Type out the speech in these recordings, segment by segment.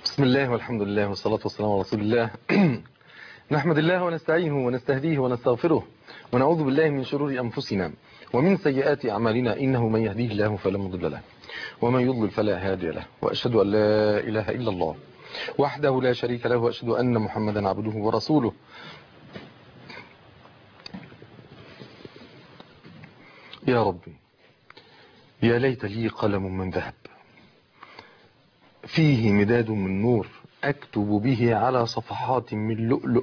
بسم الله والحمد لله والصلاة والسلام على رسول الله. نحمد الله ونستعينه ونستهديه ونستغفره ونعوذ بالله من شرور أنفسنا ومن سيئات أعمالنا، إنه من يهديه الله فلا مضل له ومن يضلل فلا هادي له، وأشهد أن لا إله إلا الله وحده لا شريك له، وأشهد أن محمدا عبده ورسوله. يا ربي، يا ليت لي قلم من ذهب فيه مداد من نور أكتب به على صفحات من لؤلؤ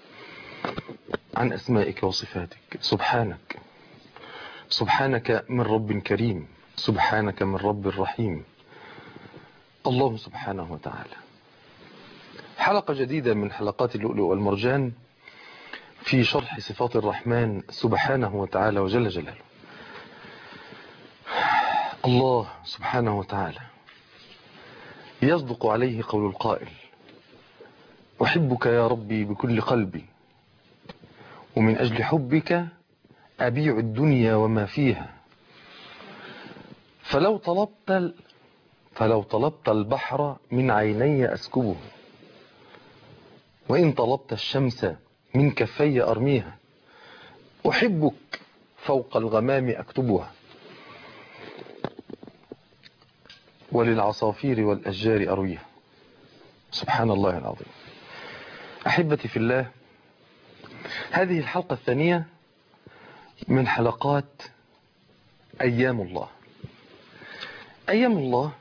عن أسمائك وصفاتك. سبحانك، سبحانك من رب كريم، سبحانك من رب رحيم. الله سبحانه وتعالى. حلقة جديدة من حلقات اللؤلؤ والمرجان في شرح صفات الرحمن سبحانه وتعالى وجل جلاله. الله سبحانه وتعالى يصدق عليه قول القائل: أحبك يا ربي بكل قلبي، ومن أجل حبك أبيع الدنيا وما فيها. فلو طلبت البحر من عيني أسكبه، وإن طلبت الشمس من كفي أرميها. أحبك فوق الغمام أكتبها، وللعصافير والأشجار أرويها. سبحان الله العظيم. أحبتي في الله، هذه الحلقة الثانية من حلقات أيام الله. أيام الله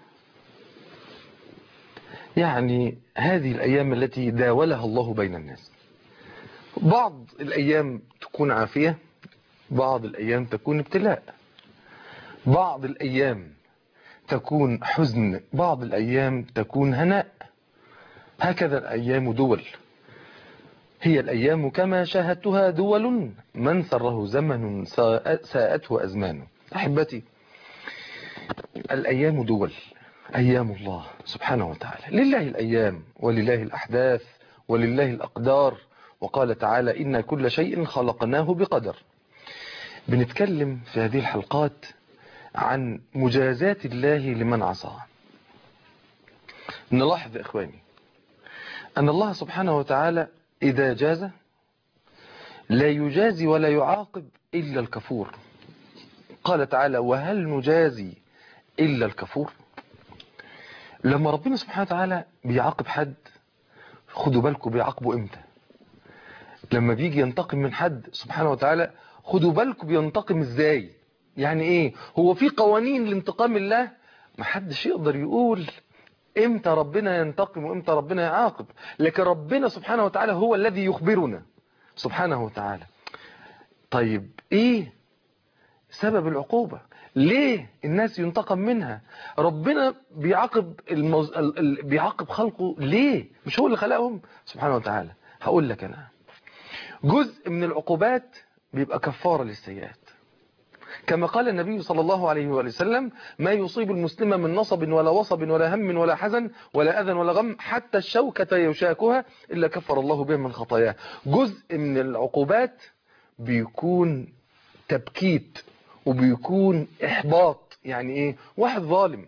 يعني هذه الأيام التي داولها الله بين الناس. بعض الأيام تكون عافية، بعض الأيام تكون ابتلاء، بعض الأيام تكون حزن، بعض الأيام تكون هناء. هكذا الأيام دول، هي الأيام كما شاهدتها دول، من سره زمن ساءته أزمان. أحبتي، الأيام دول، أيام الله سبحانه وتعالى. لله الأيام ولله الأحداث ولله الأقدار، وقال تعالى: إن كل شيء خلقناه بقدر. بنتكلم في هذه الحلقات عن مجازات الله لمن عصاه. نلاحظ يا إخواني أن الله سبحانه وتعالى إذا جاز لا يجازي ولا يعاقب إلا الكفور. قال تعالى: وهل نجازي إلا الكفور. لما ربنا سبحانه وتعالى بيعاقب حد، خدوا بالكم بيعاقبه إمتى. لما بيجي ينتقم من حد سبحانه وتعالى، خدوا بالكم بينتقم إزاي. يعني إيه؟ هو في قوانين لانتقام الله، محدش يقدر يقول إمتى ربنا ينتقم وإمتى ربنا يعاقب، لكن ربنا سبحانه وتعالى هو الذي يخبرنا سبحانه وتعالى. طيب إيه سبب العقوبة؟ ليه الناس ينتقم منها؟ ربنا بيعاقب بيعاقب خلقه ليه؟ مش هو اللي خلقهم سبحانه وتعالى. هقول لك أنا، جزء من العقوبات بيبقى كفارة للسيئات، كما قال النبي صلى الله عليه وسلم: ما يصيب المسلم من نصب ولا وصب ولا هم ولا حزن ولا أذى ولا غم حتى الشوكة يشاكها إلا كفر الله به من خطاياه. جزء من العقوبات بيكون تبكيت وبيكون إحباط. يعني إيه؟ واحد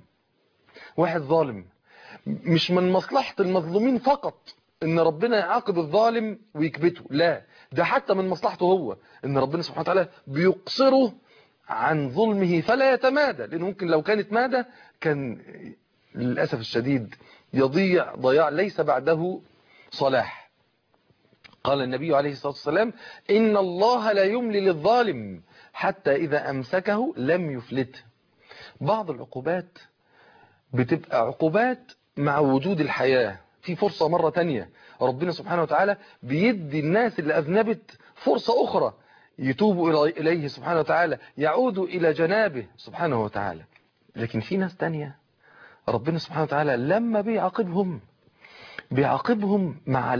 ظالم مش من مصلحة المظلومين فقط ان ربنا يعاقب الظالم ويكبته، لا، ده حتى من مصلحته هو، ان ربنا سبحانه وتعالى بيقصره عن ظلمه فلا يتمادى، لأنه ممكن لو كانت مادة كان للأسف الشديد يضيع ضياع ليس بعده صلاح. قال النبي عليه الصلاة والسلام: إن الله لا يملي للظالم حتى إذا أمسكه لم يفلته. بعض العقوبات بتبقى عقوبات مع وجود الحياة، في فرصة مرة تانية. ربنا سبحانه وتعالى بيدي الناس اللي أذنبت فرصة أخرى، يتوبوا إليه سبحانه وتعالى، يعودوا إلى جنابه سبحانه وتعالى. لكن في ناس تانية ربنا سبحانه وتعالى لما بيعاقبهم مع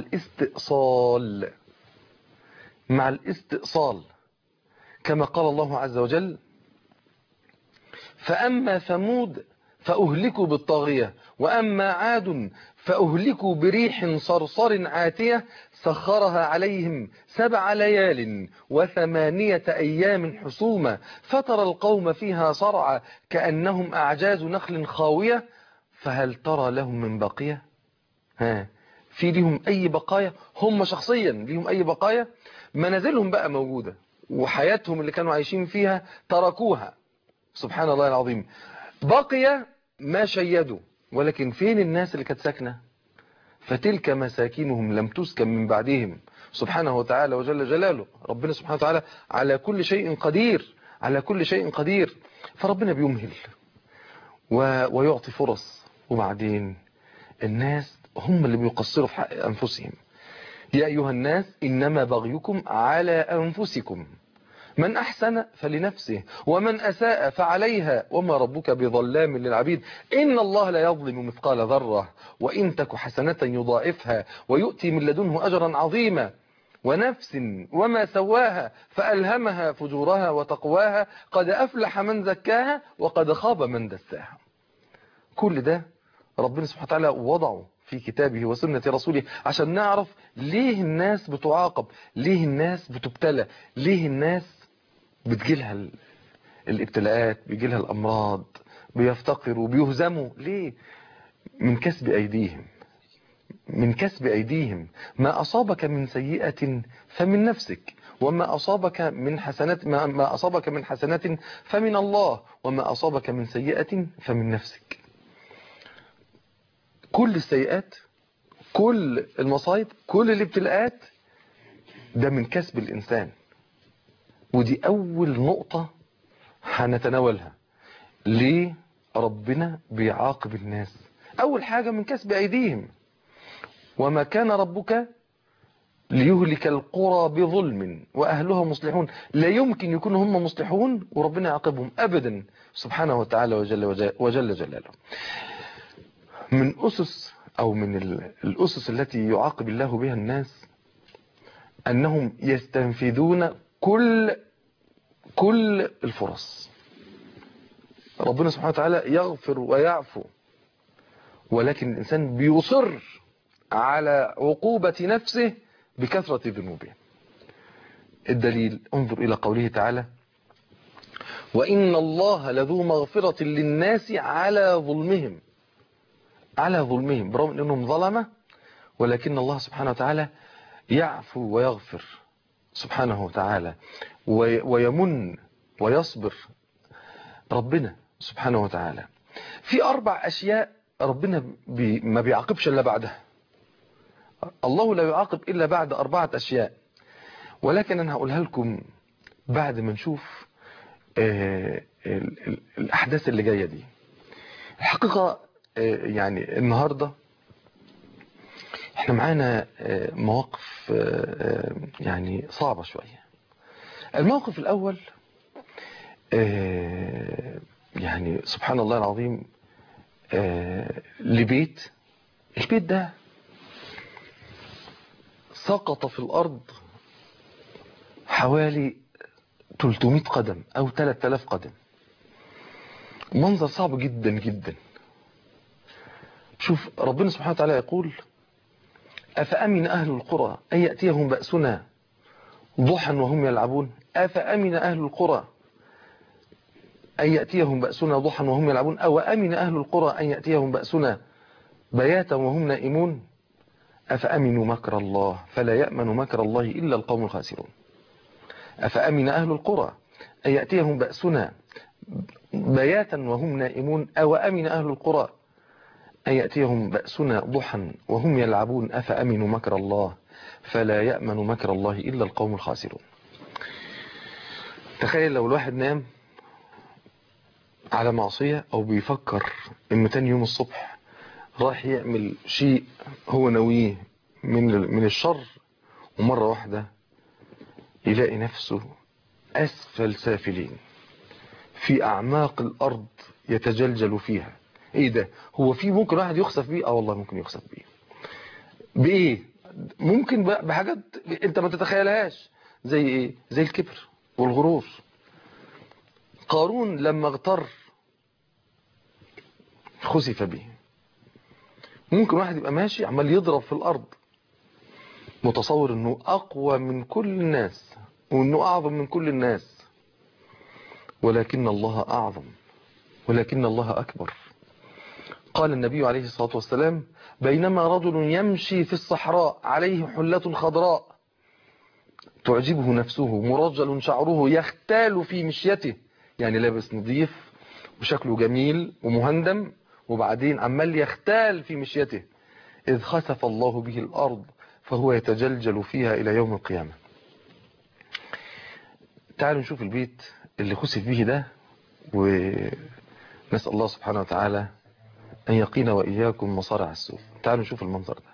الاستئصال، كما قال الله عز وجل: فأما ثمود فأهلكوا بالطاغية وأما عاد فأهلكوا بريح صرصر عاتية سخرها عليهم 7 ليال و8 أيام حسوما فترى القوم فيها صرعى كأنهم أعجاز نخل خاوية فهل ترى لهم من بقية. ها، في ليهم أي بقايا؟ هم شخصيا ليهم أي بقايا؟ منازلهم بقى موجودة، وحياتهم اللي كانوا عايشين فيها تركوها، سبحان الله العظيم. بقي ما شيدوا، ولكن فين الناس اللي كانت ساكنة؟ فتلك مساكنهم لم تسكن من بعدهم، سبحانه وتعالى وجل جلاله. ربنا سبحانه وتعالى على كل شيء قدير، على كل شيء قدير. فربنا بيمهل ويعطي فرص، وبعدين الناس هم اللي بيقصروا في حق أنفسهم. يا أيها الناس إنما بغيكم على أنفسكم، من أحسن فلنفسه ومن أساء فعليها وما ربك بظلام للعبيد. إن الله لا يظلم مثقال ذرة وإن تك حسنة يضاعفها ويؤتي من لدنه أجرا عظيما. ونفس وما سواها فألهمها فجورها وتقواها قد أفلح من زكاها وقد خاب من دساها. كل ده ربنا سبحانه وتعالى وضعه في كتابه وسنة رسوله عشان نعرف ليه الناس بتعاقب، ليه الناس بتبتلى، ليه الناس بتجيلها الابتلاءات، بيجيلها الأمراض، بيفتقروا، بيهزموا. ليه؟ من كسب أيديهم، من كسب أيديهم. ما أصابك من سيئة فمن نفسك، وما أصابك من حسنات ما أصابك من حسنات فمن الله، وما أصابك من سيئة فمن نفسك. كل السيئات، كل المصايب، كل الابتلاءات ده من كسب الإنسان. ودي أول نقطة هنتناولها. ليه ربنا بيعاقب الناس؟ أول حاجة من كسب أيديهم. وما كان ربك ليهلك القرى بظلم وأهلها مصلحون. لا يمكن يكونوا هم مصلحون وربنا يعاقبهم أبدا، سبحانه وتعالى وجل جلاله. من أسس أو من الأسس التي يعاقب الله بها الناس أنهم يستنفذون كل الفرص. ربنا سبحانه وتعالى يغفر ويعفو، ولكن الإنسان بيصر على عقوبة نفسه بكثرة ذنوبه. الدليل انظر إلى قوله تعالى: وإن الله لذو مغفرة للناس على ظلمهم. على ظلمهم، برغم أنهم ظلمة، ولكن الله سبحانه وتعالى يعفو ويغفر سبحانه وتعالى، ويمن ويصبر ربنا سبحانه وتعالى. في 4 أشياء ربنا ما بيعاقبش إلا بعدها. الله لا يعاقب إلا بعد 4 أشياء، ولكن أنا هقولها لكم بعد ما نشوف الأحداث اللي جاية دي. الحقيقة يعني النهاردة احنا معانا مواقف يعني صعبة شوية. الموقف الأول يعني سبحان الله العظيم، لبيت، البيت ده سقط في الأرض حوالي 300 قدم أو 3000 قدم. منظر صعب جدا جدا. شوف ربنا سبحانه وتعالى يقول: أفأمن أهل القرى أن يأتيهم بأسنا ضحى وهم يلعبون. أفأمن أهل القرى أن يأتيهم بأسنا ضحى وهم يلعبون، أو أمن أهل القرى أن يأتيهم بأسنا بياتا وهم نائمون. أفأمنوا مكر الله فلا يأمن مكر الله إلا القوم الخاسرون. أفأمن أهل القرى أن يأتيهم بأسنا بياتا وهم نائمون، أو أمن أهل القرى أن يأتيهم بأسنا ضحى وهم يلعبون. أفأمنوا مكر الله فلا يأمن مكر الله إلا القوم الخاسرون. تخيل لو الواحد نام على معصية أو بيفكر إنه تاني يوم الصبح راح يعمل شيء هو نويه من الشر، ومرة واحدة يلاقي نفسه أسفل سافلين في أعماق الأرض يتجلجل فيها. إيه ده؟ هو في ممكن واحد يخسف بيه؟ والله ممكن يخسف بيه. بإيه؟ ممكن بحاجات أنت ما تتخيلهاش. زي إيه؟ زي الكبر والغرور. قارون لما اغتر خسف به. ممكن واحد يبقى ماشي عمال يضرب في الأرض متصور أنه أقوى من كل الناس وأنه أعظم من كل الناس، ولكن الله أعظم، ولكن الله أكبر. قال النبي عليه الصلاة والسلام: بينما رجل يمشي في الصحراء عليه حلة خضراء تعجبه نفسه مرجل شعره يختال في مشيته، يعني لابس نظيف وشكله جميل ومهندم وبعدين عمال يختال في مشيته، إذ خسف الله به الأرض فهو يتجلجل فيها إلى يوم القيامة. تعالوا نشوف البيت اللي خسف به ده، ونسأل الله سبحانه وتعالى أن يقينا وإياكم مصارع السوء. تعالوا نشوف المنظر ده.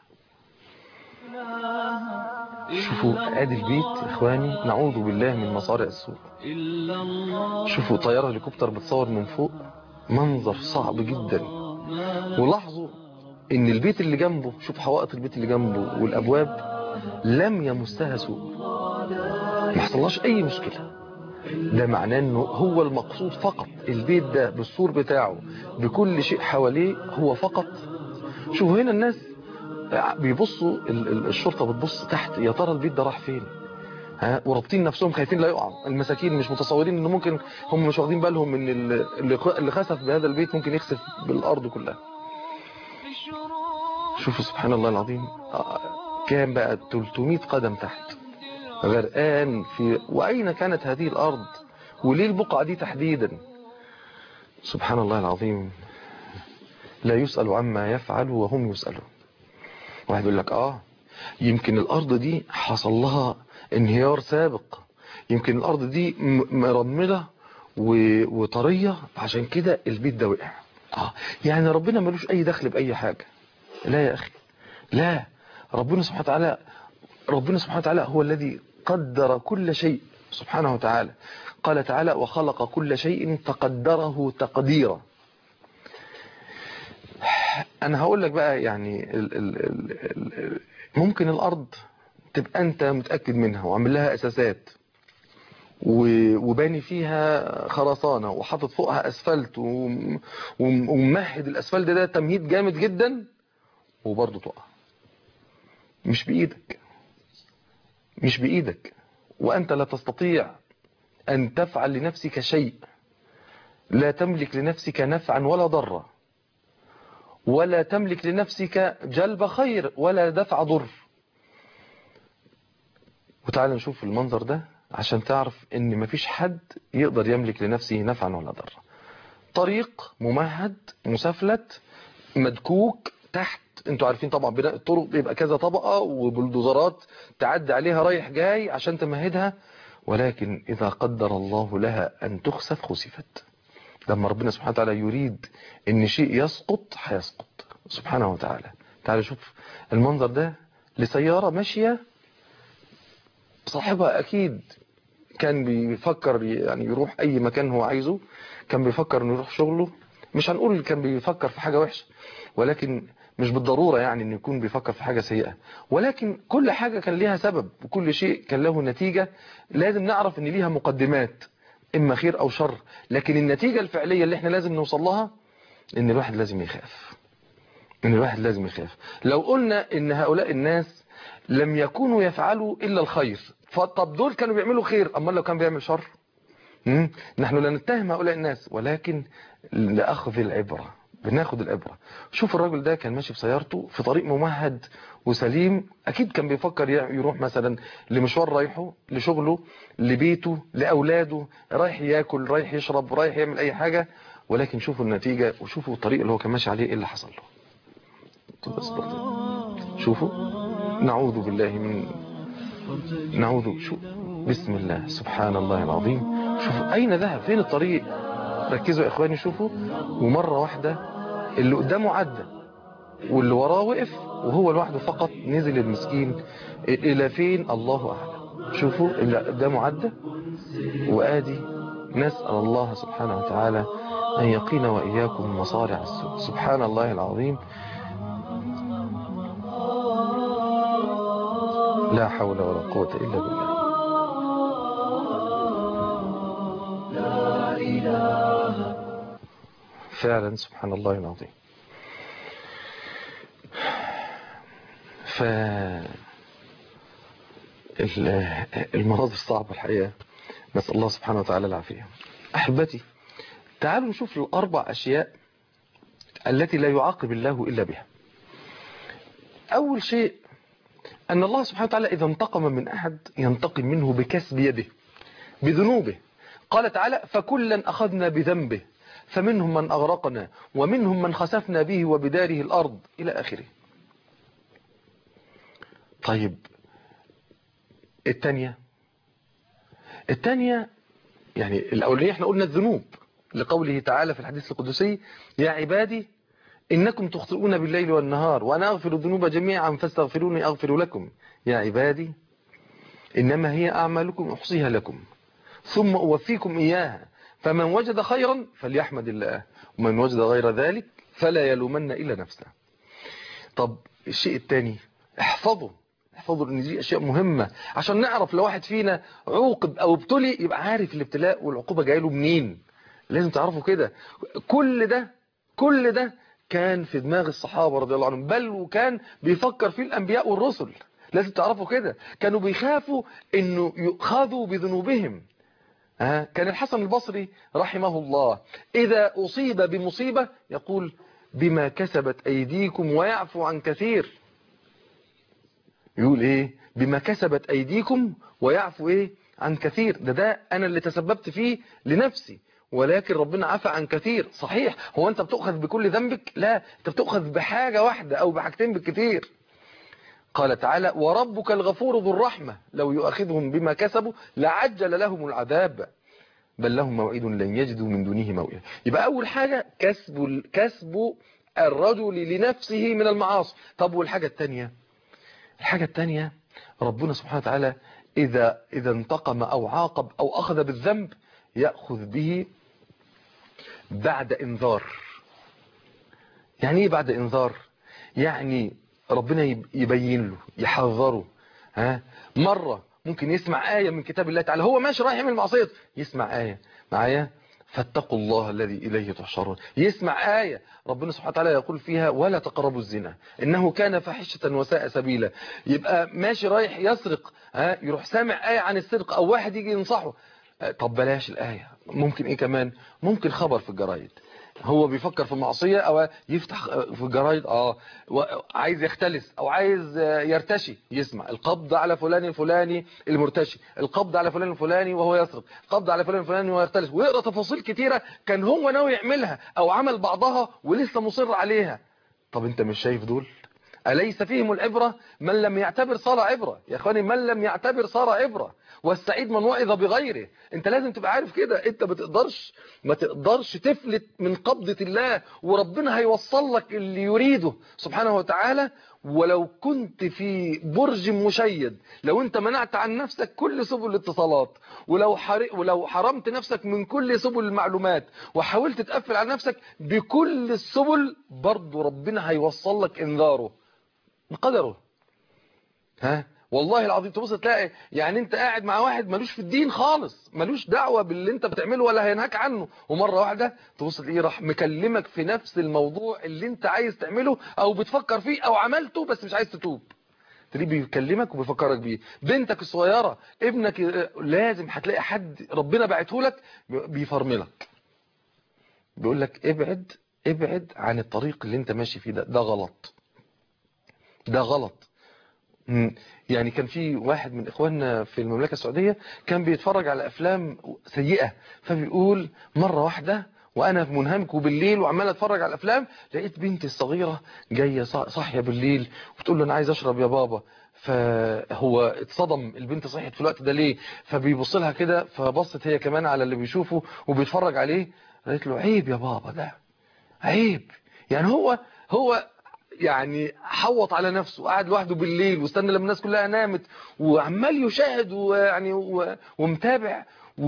شوفوا ادي البيت يا اخواني، نعوذ بالله من مصارع السوء. شوفوا طيارة هليكوبتر بتصور من فوق، منظر صعب جدا. ولاحظوا ان البيت اللي جنبه، شوف حوائط البيت اللي جنبه والابواب لم يمسها سوء، ما حصلهاش اي مشكلة. ده معناه انه هو المقصود فقط البيت ده بالسور بتاعه بكل شيء حواليه هو فقط. شوفوا هنا الناس بيبصوا، الشرطة بتبص تحت، يا ترى البيت ده راح فين؟ ها، ورابطين نفسهم خايفين لا يقع. المساكين مش متصورين انه ممكن، هم مش واخدين بالهم ان اللي خسف بهذا البيت ممكن يخسف بالارض كلها. شوفوا سبحان الله العظيم، كان بقى 300 قدم تحت غرقان في. واين كانت هذه الارض؟ وليه البقعة دي تحديدا؟ سبحان الله العظيم، لا يسأل عما يفعل وهم يسألون. واحد يقول لك يمكن الارض دي حصل لها انهيار سابق، يمكن الارض دي مرملة وطرية عشان كده البيت ده وقع. يعني ربنا ملوش اي دخل باي حاجة. لا يا اخي، لا. ربنا سبحانه وتعالى هو الذي قدر كل شيء سبحانه وتعالى. قال تعالى: وخلق كل شيء فقدره تقديرا. انا هقول لك بقى، يعني ممكن الارض تبقى انت متأكد منها وعمل لها اساسات وباني فيها خرسانة وحاطط فوقها اسفلت وممهد الاسفلت ده تمهيد جامد جدا، وبرضه تقع. مش بإيدك، مش بإيدك. وأنت لا تستطيع أن تفعل لنفسك شيء، لا تملك لنفسك نفعا ولا ضرا، ولا تملك لنفسك جلب خير ولا دفع ضر. وتعالى نشوف المنظر ده عشان تعرف ان مفيش حد يقدر يملك لنفسه نفعا ولا ضرا. طريق ممهد مسفلت مدكوك تحت. انتوا عارفين طبعا بناء الطرق بيبقى كذا طبقة وبلدوزرات تعدي عليها رايح جاي عشان تمهدها، ولكن إذا قدر الله لها أن تخسف خسفت. لما ربنا سبحانه وتعالى يريد ان شيء يسقط هيسقط سبحانه وتعالى. تعالى شوف المنظر ده لسيارة ماشية، صاحبها أكيد كان بيفكر يعني يروح أي مكان هو عايزه، كان بيفكر انه يروح شغله. مش هنقول كان بيفكر في حاجة وحشة، ولكن مش بالضرورة يعني انه يكون بيفكر في حاجة سيئة، ولكن كل حاجة كان ليها سبب وكل شيء كان له نتيجة. لازم نعرف ان ليها مقدمات، اما خير او شر، لكن النتيجة الفعلية اللي احنا لازم نوصل لها ان الواحد لازم يخاف. ان الواحد لازم يخاف. لو قلنا ان هؤلاء الناس لم يكونوا يفعلوا الا الخير، فطب دول كانوا بيعملوا خير، اما لو كان بيعمل شر؟ نحن لا نتهم هؤلاء الناس، ولكن لأخذ العبرة، بناخد العبرة. شوف الراجل ده كان ماشي بسيارته في طريق ممهد وسليم، أكيد كان بيفكر يروح مثلا لمشوار رايحه، لشغله، لبيته، لأولاده، رايح ياكل، رايح يشرب، رايح يعمل أي حاجة، ولكن شوفوا النتيجة وشوفوا الطريق اللي هو كان ماشي عليه إيه اللي حصل له. شوفوا، نعوذ بالله من شوف، بسم الله، سبحان الله العظيم. شوفوا أين ذهب، فين الطريق؟ ركزوا يا إخواني، شوفوا. ومرة واحدة اللي قدامه عدى واللي وراه وقف وهو لوحده فقط نزل المسكين. إلى فين الله أعلم. شوفوا اللي قدامه عدى، وآدي نسأل الله سبحانه وتعالى أن يقينا وإياكم مصارع السوء. سبحان الله العظيم، لا حول ولا قوة إلا بالله. فعلا سبحان الله العظيم. المناظر صعبة الحقيقة، نسأل الله سبحانه وتعالى العافية. أحبتي، تعالوا نشوف الأربع أشياء التي لا يعاقب الله إلا بها. أول شيء أن الله سبحانه وتعالى إذا انتقم من أحد ينتقم منه بكسب يده بذنوبه. قال تعالى فكلا أخذنا بذنبه فمنهم من أغرقنا ومنهم من خسفنا به وبداره الأرض إلى آخره. طيب الثانية يعني الأولية احنا قلنا الذنوب لقوله تعالى في الحديث القدسي يا عبادي إنكم تخطئون بالليل والنهار وأنا أغفر الذنوب جميعا فاستغفروني أغفر لكم. يا عبادي إنما هي أعمالكم أحصيها لكم ثم أوفيكم إياها فمن وجد خيرا فليحمد الله ومن وجد غير ذلك فلا يلومن إلا نفسه. طب الشيء الثاني احفظوا ان دي اشياء مهمة عشان نعرف لو واحد فينا عوقب او ابتلي يبقى عارف الابتلاء والعقوبة جاي له منين. لازم تعرفوا كده. كل ده كان في دماغ الصحابة رضي الله عنهم، بل وكان بيفكر فيه الانبياء والرسل. لازم تعرفوا كده، كانوا بيخافوا انه يؤخذوا بذنوبهم. كان الحسن البصري رحمه الله اذا اصيب بمصيبة يقول بما كسبت ايديكم ويعفو عن كثير. يقول ايه؟ بما كسبت ايديكم ويعفو ايه عن كثير. ده انا اللي تسببت فيه لنفسي ولكن ربنا عفى عن كثير. صحيح، هو انت بتؤخذ بكل ذنبك؟ لا، انت بتؤخذ بحاجة واحدة او بحاجتين بالكثير. قال تعالى وربك الغفور ذو الرحمة لو يؤاخذهم بما كسبوا لعجل لهم العذاب بل لهم موعد لن يجدوا من دونه موئلا. يبقى اول حاجة كسب الرجل لنفسه من المعاصي. طب والحاجة الثانية؟ الحاجة الثانية ربنا سبحانه وتعالى إذا انتقم أو عاقب أو أخذ بالذنب يأخذ به بعد إنذار. يعني إيه بعد إنذار؟ يعني ربنا يبين له يحذره. مرة ممكن يسمع آية من كتاب الله تعالى، هو ماشي رايح يعمل معصية يسمع آية معايا فاتقوا الله الذي إليه تحشرون. يسمع آية ربنا سبحانه وتعالى يقول فيها ولا تقربوا الزنا إنه كان فاحشة وساء سبيلا. يبقى ماشي رايح يسرق يروح سامع آية عن السرقة أو واحد يجي ينصحه. طب بلاش الآية، ممكن إيه كمان؟ ممكن خبر في الجرايد، هو بيفكر في معصية او يفتح في الجرايد عايز يختلس او عايز يرتشي يسمع القبض على فلان الفلاني المرتشي، القبض على فلان الفلاني وهو يسرق، القبض على فلان الفلاني وهو يختلس، ويقرأ تفاصيل كتيرة كان هو ناوي يعملها او عمل بعضها ولسه مصر عليها. طب انت مش شايف دول؟ أليس فيهم العبرة؟ من لم يعتبر صار عبرة. يا اخواني من لم يعتبر صار عبرة، والسعيد من وعظ بغيره. انت لازم تبقى عارف كده، انت ما تقدرش تفلت من قبضة الله، وربنا هيوصل لك اللي يريده سبحانه وتعالى. ولو كنت في برج مشيد، لو انت منعت عن نفسك كل سبل الاتصالات، ولو حرمت نفسك من كل سبل المعلومات، وحاولت تقفل على نفسك بكل السبل، برضو ربنا هيوصل لك انذاره بقدره. والله العظيم تبص تلاقي يعني انت قاعد مع واحد ملوش في الدين خالص، ملوش دعوة باللي انت بتعمله ولا هينهاك عنه، ومرة واحدة تبص تلاقيه راح مكلمك في نفس الموضوع اللي انت عايز تعمله او بتفكر فيه او عملته بس مش عايز تتوب. تلاقيه بيكلمك وبيفكرك بيه. بنتك الصغيرة، ابنك، لازم هتلاقي حد ربنا باعته لك بيفرملك، بيقول لك ابعد عن الطريق اللي انت ماشي فيه، ده غلط، ده غلط. يعني كان في واحد من اخواننا في المملكة السعودية كان بيتفرج على افلام سيئة، فبيقول مرة واحدة وانا منهمك وبالليل وعمال اتفرج على الافلام لقيت بنتي الصغيرة جاية صاحية بالليل وبتقول له انا عايز اشرب يا بابا. فهو اتصدم، البنت صحيت في الوقت ده ليه؟ فبيبص لها كده، فبصت هي كمان على اللي بيشوفه وبيتفرج عليه، قالت له عيب يا بابا، ده عيب. يعني هو يعني حوط على نفسه، قاعد لوحده بالليل واستنى لما الناس كلها نامت وعمال يشاهد ويعني ومتابع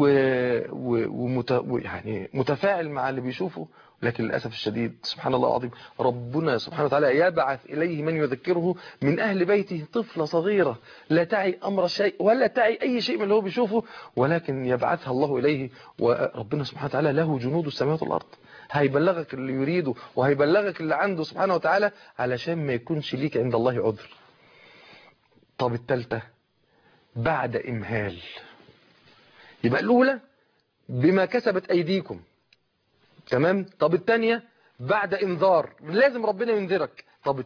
يعني متفاعل مع اللي بيشوفه. لكن للأسف الشديد سبحان الله العظيم ربنا سبحانه وتعالى يبعث إليه من يذكره من أهل بيته، طفلة صغيرة لا تعي أمر شيء ولا تعي أي شيء من اللي هو بيشوفه، ولكن يبعثها الله إليه. وربنا سبحانه وتعالى له جنود السماوات والأرض، هيبلغك اللي يريده وهيبلغك اللي عنده سبحانه وتعالى علشان ما يكونش ليك عند الله عذر. طب الثالثة بعد إمهال. يبقى الأولى بما كسبت أيديكم، تمام. طب الثانية بعد انذار، لازم ربنا ينذرك. طب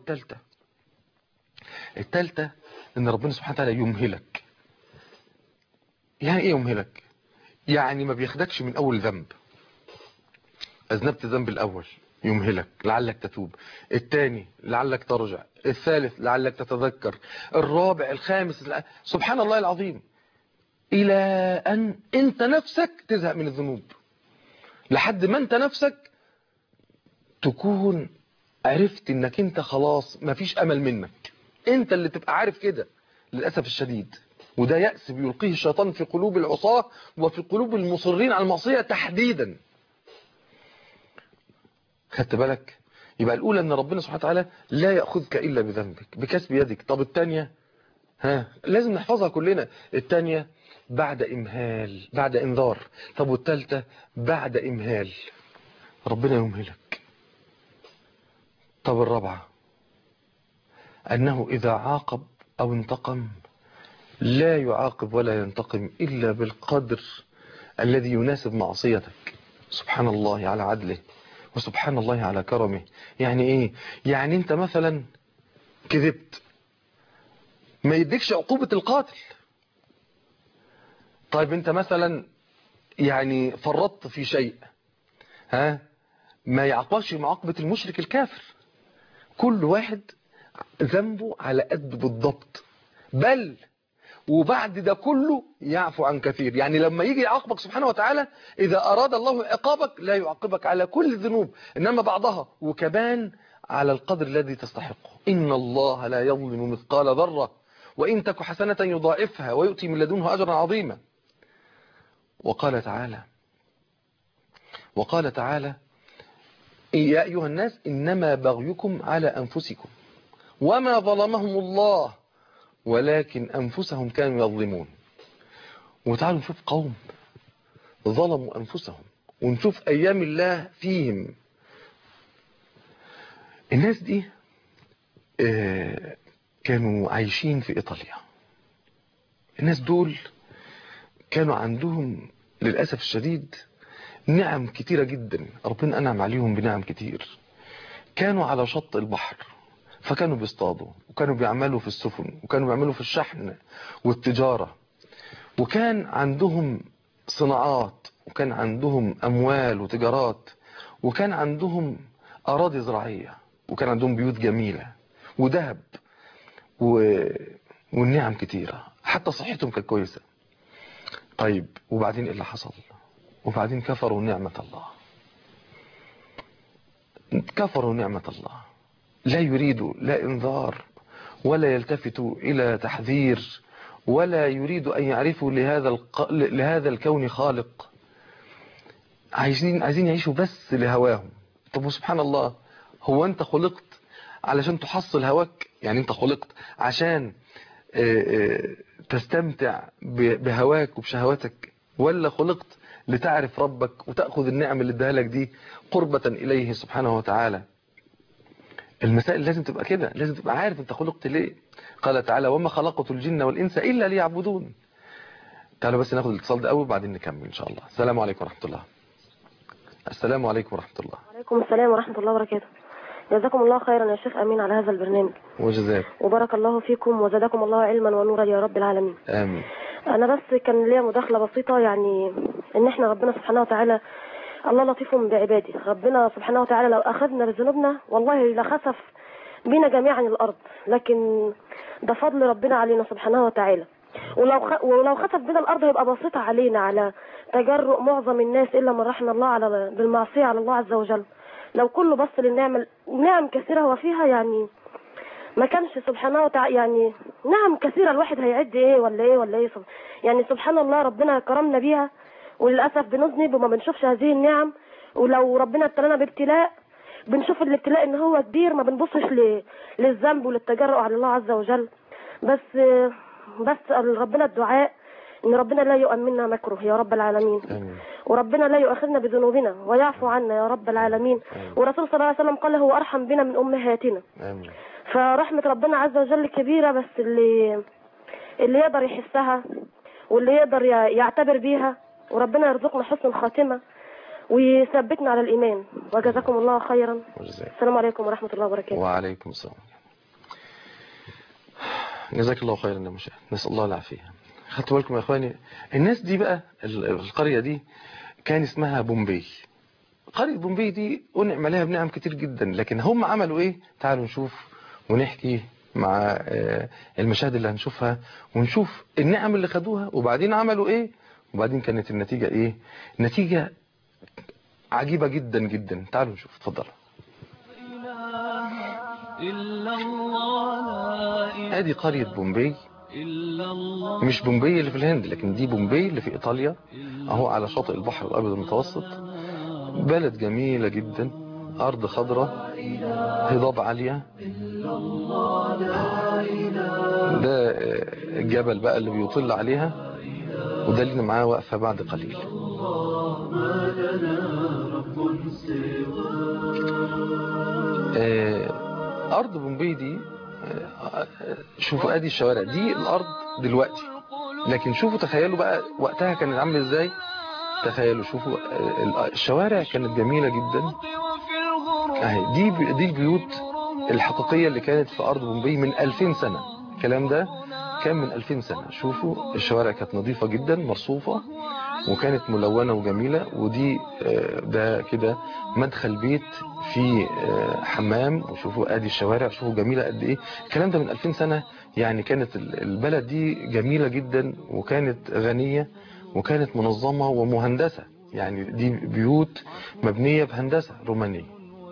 التالتة ان ربنا سبحانه وتعالى يمهلك. يعني ايه يمهلك؟ يعني ما بياخدكش من اول ذنب. اذنبت ذنب الاول يمهلك لعلك تتوب، الثاني لعلك ترجع، الثالث لعلك تتذكر، الرابع، الخامس، سبحان الله العظيم، الى ان انت نفسك تزهق من الذنوب، لحد ما انت نفسك تكون عرفت انك انت خلاص مفيش امل منك. انت اللي تبقى عارف كده للأسف الشديد. وده يأس بيلقيه الشيطان في قلوب العصاة وفي قلوب المصرين على المعصية تحديدا. خدت بالك؟ يبقى الأولى أن ربنا سبحانه وتعالى لا يأخذك إلا بذنبك بكسب يدك. طب الثانية لازم نحفظها كلنا. الثانية بعد إمهال، بعد إنذار. طب والثالثة بعد إمهال، ربنا يمهلك. طب الرابعة أنه إذا عاقب أو انتقم لا يعاقب ولا ينتقم إلا بالقدر الذي يناسب معصيتك. سبحان الله على عدله وسبحان الله على كرمه. يعني إيه؟ يعني أنت مثلا كذبت، ما يديكش عقوبة القاتل. طيب أنت مثلا يعني فرطت في شيء، ما يعاقبش معاقبة المشرك الكافر. كل واحد ذنبه على قد بالضبط، بل وبعد ده كله يعفو عن كثير. يعني لما يجي يعاقبك سبحانه وتعالى، إذا أراد الله عقابك لا يعاقبك على كل الذنوب، إنما بعضها، وكمان على القدر الذي تستحقه. إن الله لا يظلم مثقال ذرة وإن تك حسنة يضاعفها ويؤتي من لدنه أجرا عظيما. وقال تعالى يا أيها الناس إنما بغيكم على أنفسكم وما ظلمهم الله ولكن أنفسهم كانوا يظلمون. وتعالوا نشوف قوم ظلموا أنفسهم ونشوف أيام الله فيهم. الناس دي كانوا عايشين في إيطاليا. الناس دول كانوا عندهم للأسف الشديد نعم كتيرة جدا، ربنا أنعم عليهم بنعم كتير. كانوا على شط البحر، فكانوا بيصطادوا وكانوا بيعملوا في السفن وكانوا بيعملوا في الشحن والتجارة، وكان عندهم صناعات وكان عندهم أموال وتجارات وكان عندهم أراضي زراعية وكان عندهم بيوت جميلة وذهب والنعم كتيرة، حتى صحتهم كانت كويسة. طيب وبعدين إيه اللي حصل؟ وبعدين كفروا نعمة الله، كفروا نعمة الله، لا يريدوا لا إنذار ولا يلتفتوا إلى تحذير ولا يريدوا أن يعرفوا لهذا الكون خالق. عايزين يعيشوا بس لهواهم. طب وسبحان الله، هو أنت خلقت علشان تحصل هواك؟ يعني أنت خلقت عشان تستمتع بهواك وبشهواتك، ولا خلقت لتعرف ربك وتأخذ النعم اللي اداها لك دي قربة إليه سبحانه وتعالى؟ المسائل لازم تبقى كده، لازم تبقى عارف انت خلقت ليه. قال تعالى وما خلقت الجن والإنس إلا ليعبدون. تعالوا بس ناخد الاتصال ده قوي وبعدين نكمل إن شاء الله. السلام عليكم ورحمة الله. السلام عليكم ورحمة الله. وعليكم السلام ورحمة الله وبركاته. جزاكم الله خيرا يا شيخ أمين على هذا البرنامج. وجزاك. وبارك الله فيكم وزادكم الله علما ونورا يا رب العالمين. آمين. أنا بس كان ليا مداخلة بسيطة، يعني إن إحنا ربنا سبحانه وتعالى الله لطيف بعباده. ربنا سبحانه وتعالى لو أخذنا بذنوبنا والله لخسف بنا جميعا الأرض، لكن ده فضل ربنا علينا سبحانه وتعالى. ولو خسف بنا الأرض هيبقى بسيطة علينا، على تجرؤ معظم الناس إلا من رحم الله على بالمعصية على الله عز وجل. لو كله بص للنعم، نعم كثيرة هو فيها، يعني ما كانش سبحانه وتعالى، يعني نعم كثيرة الواحد هيعد ايه ولا ايه ولا ايه. يعني سبحان الله ربنا كرمنا بيها، وللأسف بنذنب وما بنشوفش هذه النعم. ولو ربنا ابتلانا بابتلاء بنشوف الابتلاء ان هو كبير، ما بنبصش للذنب وللتجرؤ على الله عز وجل. بس ربنا الدعاء ان ربنا لا يؤمننا مكره يا رب العالمين. آمين. وربنا لا يؤاخذنا بذنوبنا ويعفو عنا يا رب العالمين. ورسول صلى الله عليه وسلم قال هو أرحم بنا من أمهاتنا. آمين. فرحمة ربنا عز وجل كبيرة، بس اللي يقدر يحسها واللي يقدر يعتبر بيها، وربنا يرزقنا حسن الخاتمة وثبتنا على الإيمان، وجزاكم الله خيرا. وجزاك. السلام عليكم ورحمة الله وبركاته. وعليكم السلام. جزاك الله خيرا يا مشاهد، نسأل الله العافية. خدتوا بالكم يا اخواني، الناس دي بقى القرية دي كان اسمها بومبي. قرية بومبي دي أنعم عليها بنعم كتير جدا، لكن هم عملوا ايه؟ تعالوا نشوف ونحكي مع المشاهد اللي هنشوفها، ونشوف النعم اللي خدوها وبعدين عملوا ايه، وبعدين كانت النتيجة ايه. نتيجة عجيبة جدا جدا. تعالوا نشوف، اتفضل. ادي قرية بومبي، مش بومبي اللي في الهند، لكن دي بومبي اللي في ايطاليا، اهو على شاطئ البحر الابيض المتوسط. بلد جميلة جدا، ارض خضراء، هضاب عالية. ده الجبل بقى اللي بيطل عليها، وده اللي معاه واقفة بعد قليل. ارض بومبي دي، شوفوا ادي الشوارع دي الارض دلوقتي، لكن شوفوا تخيلوا بقى وقتها كانت عامله ازاي. تخيلوا، شوفوا الشوارع كانت جميله جدا. اهي دي البيوت الحقيقيه اللي كانت في ارض بومبي من 2000 سنه. الكلام ده كان من 2000 سنه. شوفوا الشوارع كانت نظيفه جدا، مرصوفه، وكانت ملونة وجميلة. ودي ده كده مدخل بيت فيه حمام. وشوفوا ادي الشوارع، شوفوا جميلة قد ايه. الكلام ده من 2000 سنة، يعني كانت البلد دي جميلة جدا، وكانت غنية، وكانت منظمة ومهندسة. يعني دي بيوت مبنية بهندسة رومانية.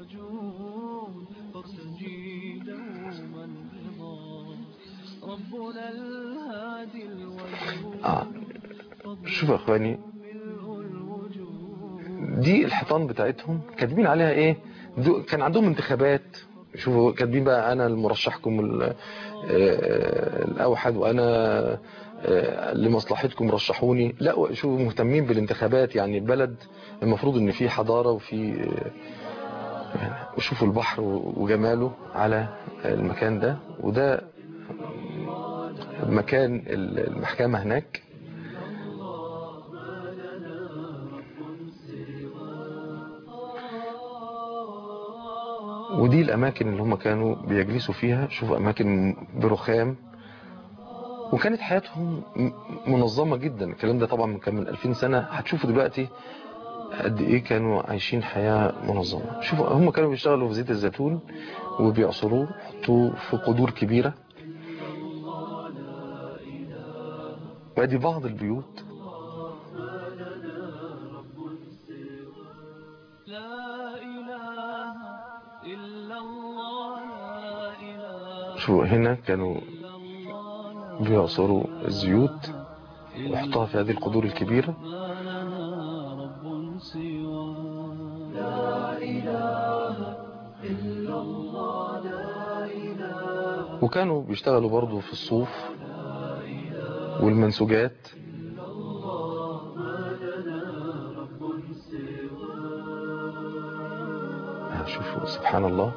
شوفوا يا اخواني، دي الحيطان بتاعتهم كاتبين عليها ايه. كان عندهم انتخابات. شوفوا كاتبين بقى انا المرشحكم الاوحد، وانا لمصلحتكم رشحوني. لا، شوفوا مهتمين بالانتخابات. يعني البلد المفروض ان فيه حضارة وفي وشوفوا البحر وجماله على المكان ده. وده مكان المحكمة هناك. ودي الأماكن اللي هم كانوا بيجلسوا فيها. شوفوا أماكن برخام، وكانت حياتهم منظمة جدا. الكلام ده طبعا كان من 2000 سنة. هتشوفوا دلوقتي قد إيه كانوا عايشين حياة منظمة. شوفوا هم كانوا بيشتغلوا في زيت الزيتون وبيعصروه، يحطوه في قدور كبيرة. وادي بعض البيوت. شوفوا هنا كانوا بيعصروا الزيوت ويحطوها في هذه القدور الكبيرة. وكانوا بيشتغلوا برضو في الصوف والمنسوجات. شوفوا سبحان الله.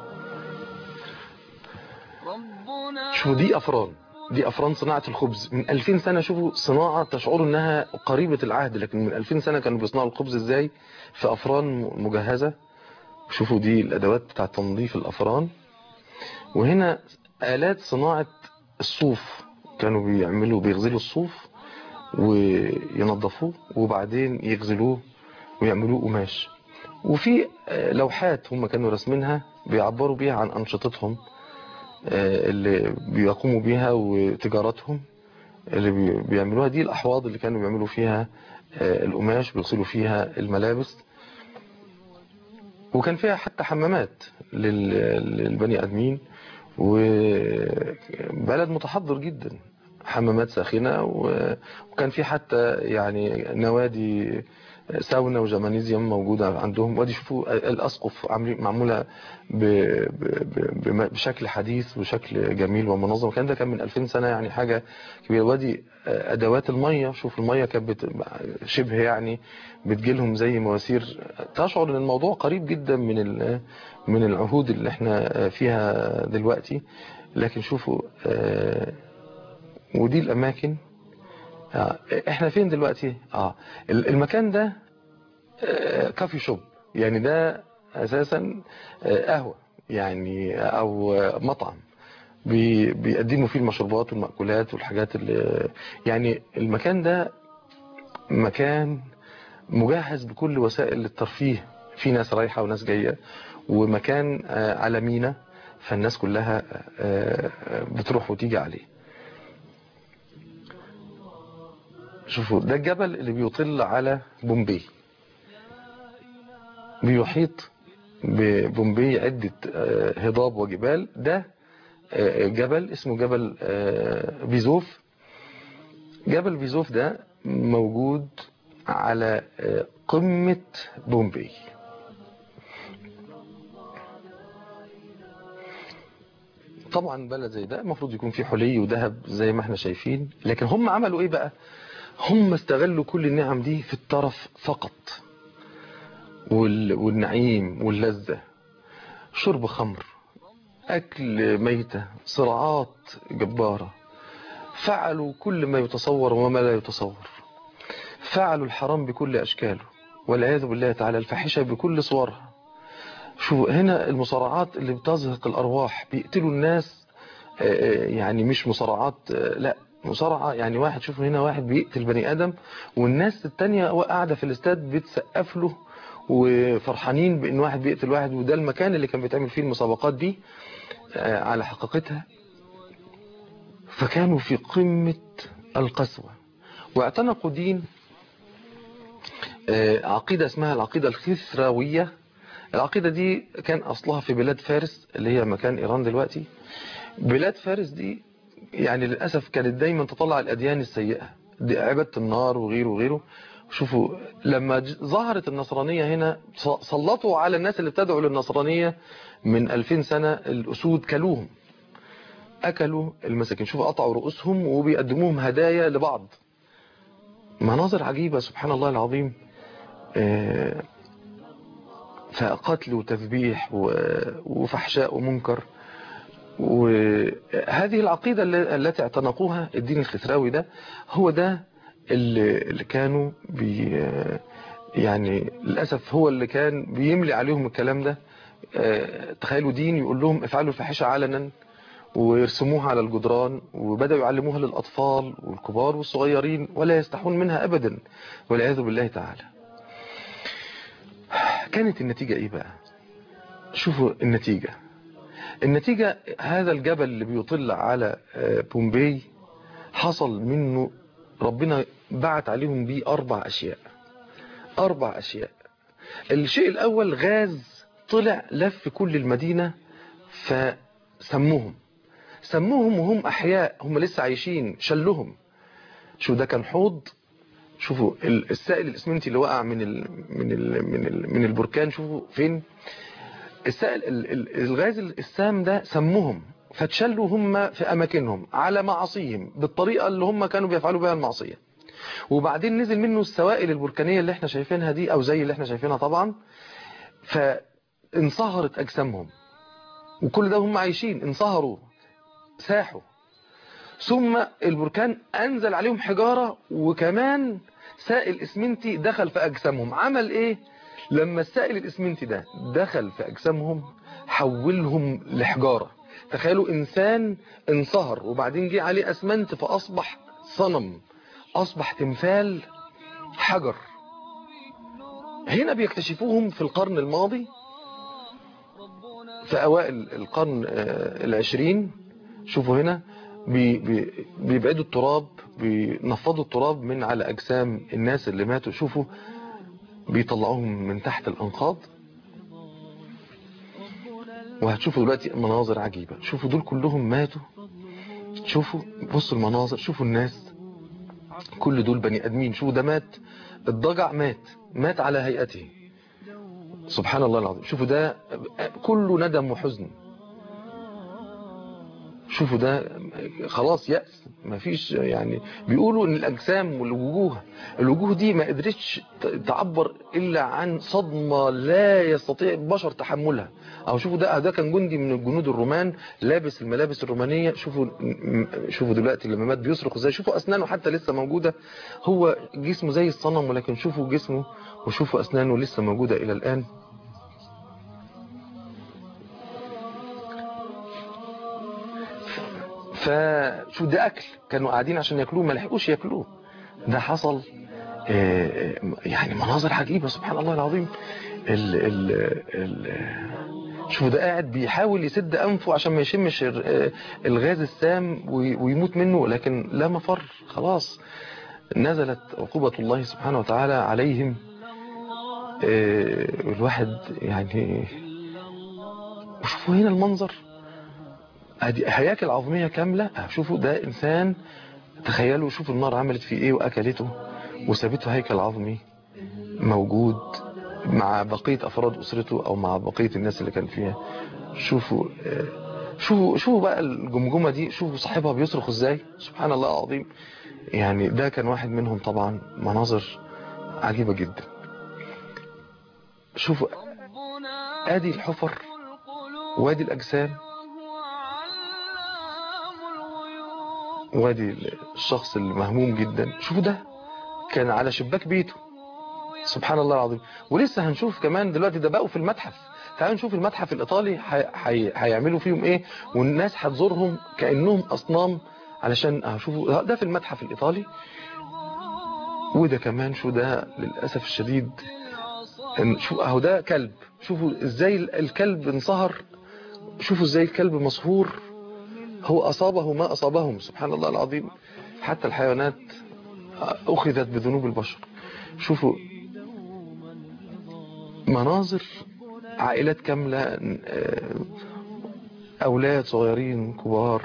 شوفوا دي أفران، دي أفران صناعة الخبز من 2000 سنة. شوفوا صناعة تشعروا أنها قريبة العهد، لكن من 2000 سنة كانوا بيصنعوا الخبز إزاي؟ في أفران مجهزة. شوفوا دي الأدوات بتاعة تنظيف الأفران. وهنا آلات صناعة الصوف، كانوا بيغزلوا الصوف وينظفوه وبعدين يغزلوه ويعملوه قماش. وفي لوحات هم كانوا رسمينها بيعبروا بيها عن أنشطتهم اللي بيقوموا بيها وتجارتهم اللي بيعملوها. دي الأحواض اللي كانوا بيعملوا فيها القماش، بيغسلوا فيها الملابس. وكان فيها حتى حمامات للبني آدمين. وبلد متحضر جدا، حمامات ساخنة. وكان في حتى يعني نوادي ساونا وجمانيزيوم موجودة عندهم. ودي شوفوا الأسقف معمولة بشكل حديث وشكل جميل ومنظم. كان ده كان من 2000 سنة، يعني حاجة كبيرة. ودي أدوات المية. شوف المية كانت شبه يعني بتجيلهم زي مواسير. تشعر ان الموضوع قريب جدا من العهود اللي احنا فيها دلوقتي. لكن شوفوا ودي الأماكن. احنا فين دلوقتي؟ المكان ده كافي شوب، يعني ده اساسا قهوة يعني او مطعم بيقدموا فيه المشروبات والمأكولات والحاجات اللي يعني المكان ده مكان مجهز بكل وسائل الترفيه، في ناس رايحة وناس جاية، ومكان على مينا، فالناس كلها بتروح وتيجي عليه. شوفوا ده الجبل اللي بيطل على بومبي، بيحيط ببومبي عدة هضاب وجبال. ده جبل اسمه جبل فيزوف. جبل فيزوف ده موجود على قمة بومبي. طبعا بلد زي ده المفروض يكون فيه حلي وذهب زي ما احنا شايفين، لكن هم عملوا ايه بقى؟ هم استغلوا كل النعم دي في الترف فقط، والنعيم واللذة، شرب خمر، أكل ميتة، صراعات جبارة، فعلوا كل ما يتصور وما لا يتصور، فعلوا الحرام بكل أشكاله والعياذ بالله تعالى، الفاحشة بكل صورها. شو هنا المصارعات اللي بتزهق الأرواح، بيقتلوا الناس، يعني مش مصارعات، لا مصارعة يعني واحد، شوفوا هنا واحد بيقتل بني آدم والناس التانية قاعدة في الاستاد بتسقف له وفرحانين بأن واحد بيقتل واحد. وده المكان اللي كان بيتعمل فيه المسابقات دي على حقيقتها. فكانوا في قمة القسوة، واعتنقوا دين عقيدة اسمها العقيدة الخسراوية. العقيدة دي كان أصلها في بلاد فارس اللي هي مكان إيران دلوقتي. بلاد فارس دي يعني للأسف كانت دايما تطلع الأديان السيئة، دي عبادة النار وغيره وغيره. شوفوا لما ظهرت النصرانية هنا سلطوا على الناس اللي بتدعوا للنصرانية من 2000 سنة الأسود، كلوهم، أكلوا المساكين. شوفوا قطعوا رؤوسهم وبيقدموهم هدايا لبعض. مناظر عجيبة سبحان الله العظيم. فقتل وتذبيح وفحشاء ومنكر. وهذه العقيدة التي اعتنقوها الدين الخسراوي ده، هو ده اللي كانوا يعني للأسف هو اللي كان بيملي عليهم الكلام ده. تخيلوا دين يقول لهم افعلوا الفاحشة علنا ويرسموها على الجدران، وبدأوا يعلموها للأطفال والكبار والصغيرين ولا يستحون منها أبدا والعياذ بالله تعالى. كانت النتيجة ايه بقى؟ شوفوا النتيجة هذا الجبل اللي بيطل على بومبي حصل منه ربنا بعت عليهم بيه 4 أشياء. 4 أشياء. الشيء الأول غاز طلع لف كل المدينة فسموهم وهم أحياء، هم لسه عايشين، شلهم. شو ده كان حوض. شوفوا السائل الإسمنتي اللي وقع من البركان، شوفوا فين السائل الغاز السام ده، سمهم فتشلوا هم في أماكنهم على معاصيهم بالطريقة اللي هم كانوا بيفعلوا بها المعصية. وبعدين نزل منه السوائل البركانية اللي احنا شايفينها دي، أو زي اللي احنا شايفينها طبعا، فانصهرت أجسامهم. وكل ده هم عايشين، انصهروا ساحوا. ثم البركان أنزل عليهم حجارة، وكمان سائل إسمنتي دخل في أجسامهم. عمل إيه؟ لما السائل الإسمنتي ده دخل في أجسامهم حولهم لحجارة. تخيلوا إنسان انصهر وبعدين جه عليه أسمنت فأصبح صنم، أصبح تمثال حجر. هنا بيكتشفوهم في القرن الماضي، في أوائل القرن 20. شوفوا هنا بيبعدوا التراب، بينفضوا التراب من على أجسام الناس اللي ماتوا. شوفوا بيطلعوهم من تحت الأنقاض، وهتشوفوا دلوقتي مناظر عجيبة. شوفوا دول كلهم ماتوا. شوفوا بصوا المناظر، شوفوا الناس، كل دول بني أدمين. شوفوا ده مات، الضجع مات على هيئته. سبحان الله العظيم. شوفوا ده كله ندم وحزن. شوفوا ده خلاص يأس، ما فيش يعني. بيقولوا ان الاجسام الوجوه دي ما قدرتش تعبر الا عن صدمة لا يستطيع البشر تحملها. او شوفوا ده كان جندي من الجنود الرومان لابس الملابس الرومانية. شوفوا دلوقتي لما مات بيصرخ ازاي. شوفوا اسنانه حتى لسه موجودة، هو جسمه زي الصنم، ولكن شوفوا جسمه وشوفوا اسنانه لسه موجودة الى الان. فشو ده اكل كانوا قاعدين عشان ياكلوه ما لحقوش ياكلوه. ده حصل يعني مناظر عجيبة سبحان الله العظيم. شوفوا ده قاعد بيحاول يسد انفه عشان ما يشمش الغاز السام ويموت منه، لكن لا مفر، خلاص نزلت عقوبة الله سبحانه وتعالى عليهم. الواحد يعني شوفوا هنا المنظر، ادي هياكل عظمية كاملة. شوفوا ده انسان، تخيلوا شوفوا النار عملت فيه ايه واكلته وسابته هيكل عظمي موجود مع بقية افراد اسرته او مع بقية الناس اللي كان فيها. شوفوا بقى الجمجمة دي، شوفوا صاحبها بيصرخ ازاي سبحان الله العظيم. يعني ده كان واحد منهم. طبعا مناظر عجيبة جدا. شوفوا ادي الحفر وادي الاجسام وادي الشخص المهموم جدا. شوفوا ده كان على شباك بيته سبحان الله العظيم. ولسه هنشوف كمان دلوقتي ده بقوا في المتحف. تعالوا نشوف المتحف الإيطالي هيعملوا فيهم ايه، والناس هتزورهم كأنهم أصنام علشان شوفوا ده في المتحف الإيطالي. وده كمان شو ده للأسف الشديد. شو اهو ده كلب، شوفوا ازاي الكلب انصهر، شوفوا ازاي الكلب مصهور، هو أصابه ما أصابهم سبحان الله العظيم. حتى الحيوانات أخذت بذنوب البشر. شوفوا مناظر عائلات كاملة، أولاد صغيرين كبار.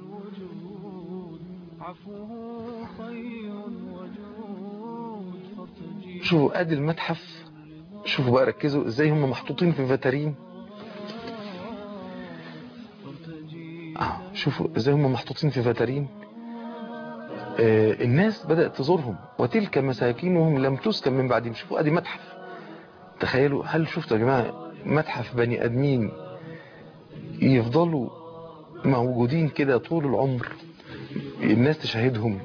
شوفوا ادي المتحف. شوفوا بقى ركزوا ازاي هم محطوطين في فاترين. شوفوا ازاي هم محطوطين في فاترين. الناس بدأت تزورهم وتلك مساكنهم لم تسكن من بعدهم. شوفوا ادي متحف. تخيلوا، هل شفتوا يا جماعة متحف بني ادمين يفضلوا موجودين كده طول العمر، الناس تشاهدهم.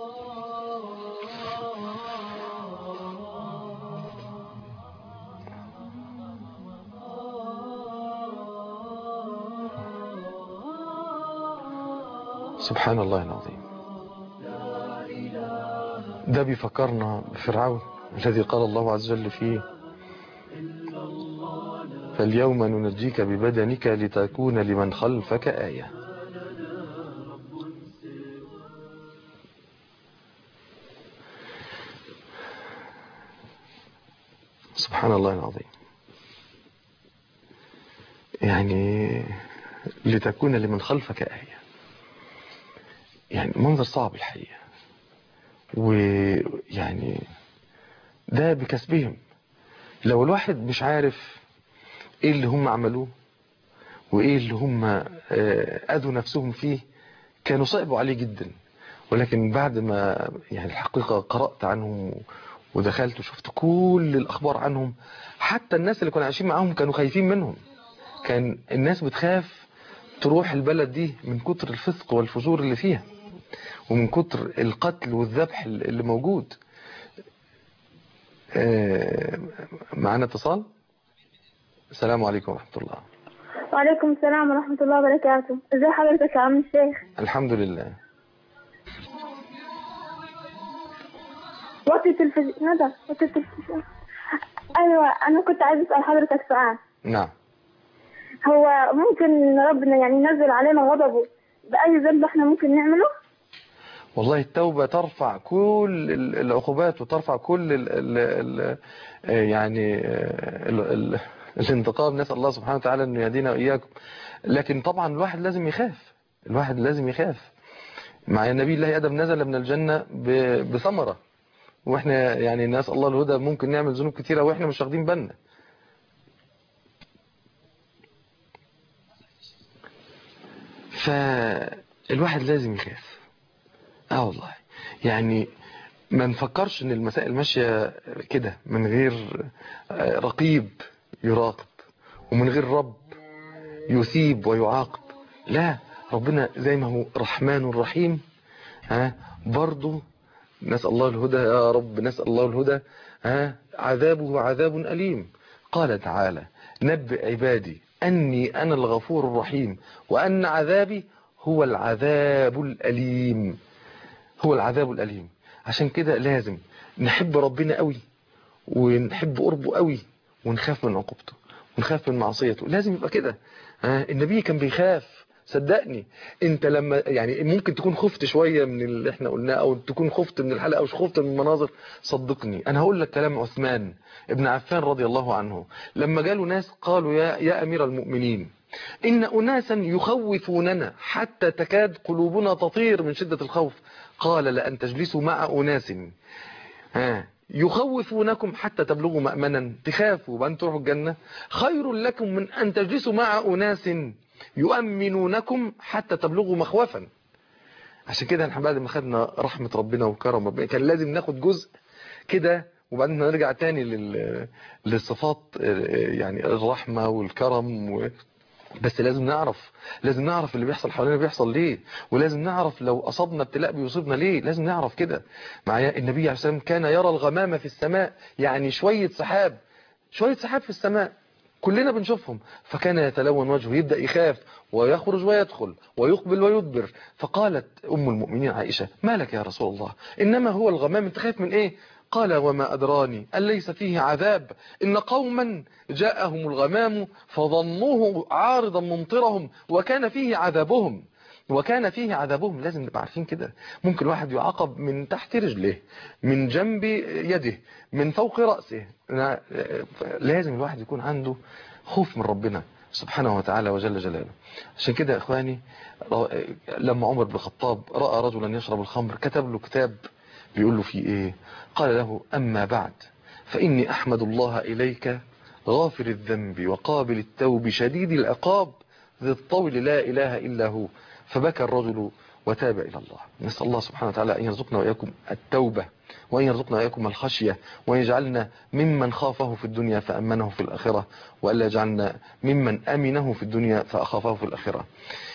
سبحان الله العظيم. ده بيفكرنا بفرعون الذي قال الله عز وجل فيه فاليوم ننجيك ببدنك لتكون لمن خلفك آية. سبحان الله العظيم. يعني لتكون لمن خلفك آية، يعني منظر صعب الحقيقة. ويعني ده بكسبهم. لو الواحد مش عارف ايه اللي هم عملوه وايه اللي هم اذوا نفسهم فيه كانوا صعبوا عليه جدا. ولكن بعد ما يعني الحقيقة قرأت عنهم ودخلت وشفت كل الأخبار عنهم، حتى الناس اللي كانوا عايشين معاهم كانوا خايفين منهم. كان الناس بتخاف تروح البلد دي من كتر الفسق والفجور اللي فيها ومن كتر القتل والذبح اللي موجود. معنا اتصال. السلام عليكم ورحمة الله. وعليكم السلام ورحمة الله وبركاته. ازي حضرتك يا عم الشيخ؟ الحمد لله. وقت التلفزيون ندى، وقت التلفزيون. ايوه، انا كنت عايز اسأل حضرتك سؤال. نعم. هو ممكن ربنا يعني ينزل علينا غضبه بأي ذنب احنا ممكن نعمله؟ والله التوبة ترفع كل العقوبات وترفع كل يعني الانتقام. نسأل الله سبحانه وتعالى أن يهدينا وإياكم. لكن طبعا الواحد لازم يخاف، الواحد لازم يخاف. مع النبي الله آدم نزل من الجنة بثمرة، واحنا يعني نسأل الله الهدى ممكن نعمل ذنوب كتيرة واحنا مش واخدين بالنا. فالواحد لازم يخاف. والله يعني ما نفكرش ان المسائل ماشية كده من غير رقيب يراقب ومن غير رب يثيب ويعاقب. لا، ربنا زي ما هو رحمن رحيم برضو نسأل الله الهدى يا رب، نسأل الله الهدى. عذابه عذاب أليم. قال تعالى نبئ عبادي أني أنا الغفور الرحيم وأن عذابي هو العذاب الأليم. هو العذاب الأليم. عشان كده لازم نحب ربنا قوي ونحب قربه قوي ونخاف من عقوبته ونخاف من معصيته. لازم يبقى كده. النبي كان بيخاف، صدقني. انت لما يعني ممكن تكون خفت شوية من اللي احنا قلناه او تكون خفت من الحلقة او خفت من المناظر، صدقني انا هقول لك كلام عثمان ابن عفان رضي الله عنه لما جاله ناس قالوا يا امير المؤمنين ان اناسا يخوفوننا حتى تكاد قلوبنا تطير من شدة الخوف. قال لأن تجلسوا مع اناس يخوفونكم حتى تبلغوا مأمنا، تخافوا وبأن تروحوا الجنة، خير لكم من أن تجلسوا مع أناس يؤمنونكم حتى تبلغوا مخوفا. عشان كده احنا بعد ما خدنا رحمة ربنا وكرم ربنا كان لازم ناخد جزء كده وبعدين نرجع تاني للصفات يعني الرحمة والكرم بس لازم نعرف اللي بيحصل حوالينا بيحصل ليه، ولازم نعرف لو أصبنا ابتلاء بيصيبنا ليه. لازم نعرف كده. معايا النبي عليه الصلاة والسلام كان يرى الغمامة في السماء، يعني شوية سحاب في السماء كلنا بنشوفهم، فكان يتلون وجهه، يبدأ يخاف ويخرج ويدخل ويقبل ويدبر. فقالت أم المؤمنين عائشة ما لك يا رسول الله؟ إنما هو الغمام، انت خايف من إيه؟ قال وما أدراني أن ليس فيه عذاب، إن قوما جاءهم الغمام فظنوه عارضا ممطرهم وكان فيه عذابهم. لازم نبقى عارفين كده. ممكن الواحد يعاقب من تحت رجله، من جنب يده، من فوق رأسه. لازم الواحد يكون عنده خوف من ربنا سبحانه وتعالى وجل جلاله. عشان كده يا إخواني لما عمر بن الخطاب رأى رجلا يشرب الخمر كتب له كتاب بيقول له فيه إيه؟ قال له أما بعد فإني أحمد الله إليك غافر الذنب وقابل التوب شديد العقاب ذي الطول لا إله إلا هو. فبكى الرجل وتاب إلى الله. نسأل الله سبحانه وتعالى أن يرزقنا وإياكم التوبة وأن يرزقنا وإياكم الخشية وأن يجعلنا ممن خافه في الدنيا فأمنه في الآخرة وألا يجعلنا ممن أمنه في الدنيا فأخافه في الآخرة.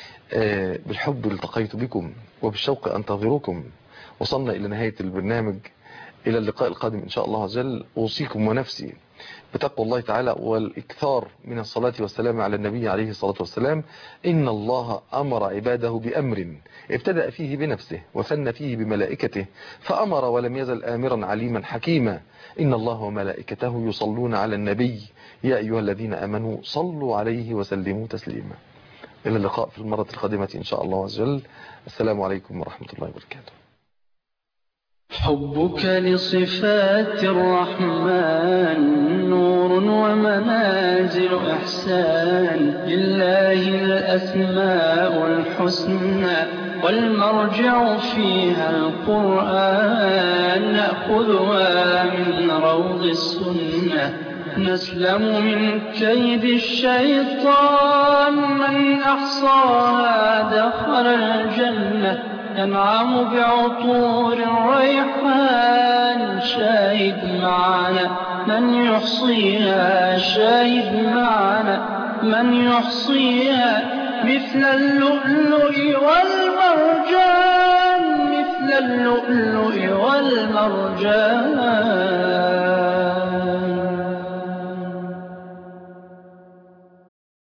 بالحب التقيت بكم وبالشوق أنتظركم. وصلنا إلى نهاية البرنامج، إلى اللقاء القادم إن شاء الله عز وجل. أوصيكم ونفسي بتقوى الله تعالى والإكثار من الصلاة والسلام على النبي عليه الصلاة والسلام. إن الله أمر عباده بأمر ابتدأ فيه بنفسه وثنى فيه بملائكته فأمر ولم يزل آمرا عليما حكيما. إن الله وملائكته يصلون على النبي يا أيها الذين آمنوا صلوا عليه وسلموا تسليما. إلى اللقاء في المرة القادمة إن شاء الله عز وجل. السلام عليكم ورحمة الله وبركاته. حبك لصفات الرحمن نور ومنازل إحسان، لله الأسماء الحسنى والمرجع فيها القرآن، نأخذها من روض السنة نسلم من كيد الشيطان، من أحصاها دخل الجنة ينعم بعطور الريحان. شاهد معنا من يحصيها، شاهد معنا من يحصيها مثل اللؤلؤ